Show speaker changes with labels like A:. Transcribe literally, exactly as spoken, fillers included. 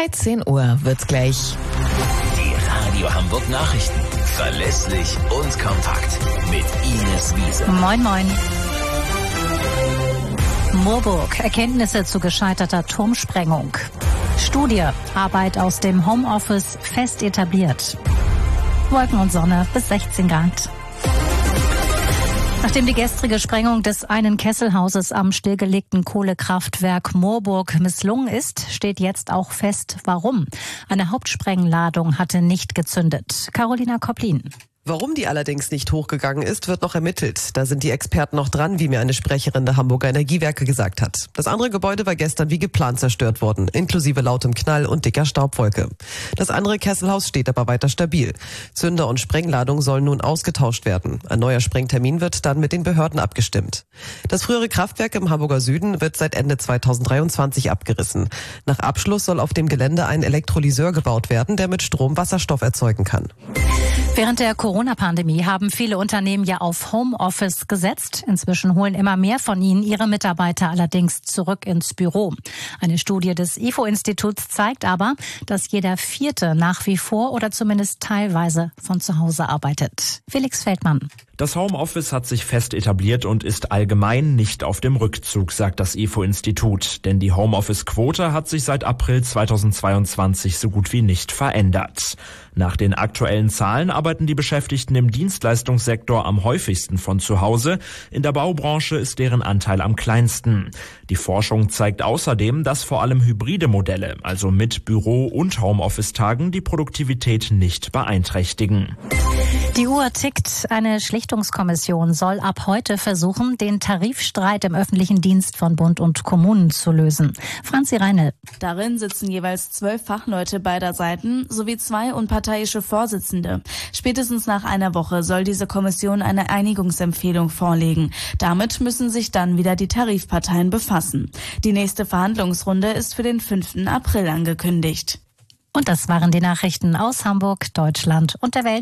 A: dreizehn Uhr wird's gleich.
B: Die Radio Hamburg Nachrichten. Verlässlich und kompakt. Mit Ines Wiese.
C: Moin, moin. Moorburg. Erkenntnisse zu gescheiterter Turmsprengung. Studie. Arbeit aus dem Homeoffice fest etabliert. Wolken und Sonne bis sechzehn Grad. Nachdem die gestrige Sprengung des einen Kesselhauses am stillgelegten Kohlekraftwerk Moorburg misslungen ist, steht jetzt auch fest, warum. Eine Hauptsprengladung hatte nicht gezündet. Carolina Kopplin.
D: Warum die allerdings nicht hochgegangen ist, wird noch ermittelt. Da sind die Experten noch dran, wie mir eine Sprecherin der Hamburger Energiewerke gesagt hat. Das andere Gebäude war gestern wie geplant zerstört worden, inklusive lautem Knall und dicker Staubwolke. Das andere Kesselhaus steht aber weiter stabil. Zünder und Sprengladung sollen nun ausgetauscht werden. Ein neuer Sprengtermin wird dann mit den Behörden abgestimmt. Das frühere Kraftwerk im Hamburger Süden wird seit Ende zweitausenddreiundzwanzig abgerissen. Nach Abschluss soll auf dem Gelände ein Elektrolyseur gebaut werden, der mit Strom Wasserstoff erzeugen kann.
C: Während der Corona-Pandemie haben viele Unternehmen ja auf Homeoffice gesetzt. Inzwischen holen immer mehr von ihnen ihre Mitarbeiter allerdings zurück ins Büro. Eine Studie des I F O-Instituts zeigt aber, dass jeder Vierte nach wie vor oder zumindest teilweise von zu Hause arbeitet. Felix Feldmann.
E: Das Homeoffice hat sich fest etabliert und ist allgemein nicht auf dem Rückzug, sagt das I F O-Institut. Denn die Homeoffice-Quote hat sich seit April zweitausendzweiundzwanzig so gut wie nicht verändert. Nach den aktuellen Zahlen arbeiten die Beschäftigten im Dienstleistungssektor am häufigsten von zu Hause. In der Baubranche ist deren Anteil am kleinsten. Die Forschung zeigt außerdem, dass vor allem hybride Modelle, also mit Büro- und Homeoffice-Tagen, die Produktivität nicht beeinträchtigen.
C: Die Uhr tickt. Eine Schlichtungskommission soll ab heute versuchen, den Tarifstreit im öffentlichen Dienst von Bund und Kommunen zu lösen. Franzi Reinl.
F: Darin sitzen jeweils zwölf Fachleute beider Seiten sowie zwei unparteiische Vorsitzende. Spätestens nach einer Woche soll diese Kommission eine Einigungsempfehlung vorlegen. Damit müssen sich dann wieder die Tarifparteien befassen. Die nächste Verhandlungsrunde ist für den fünften April angekündigt.
C: Und das waren die Nachrichten aus Hamburg, Deutschland und der Welt.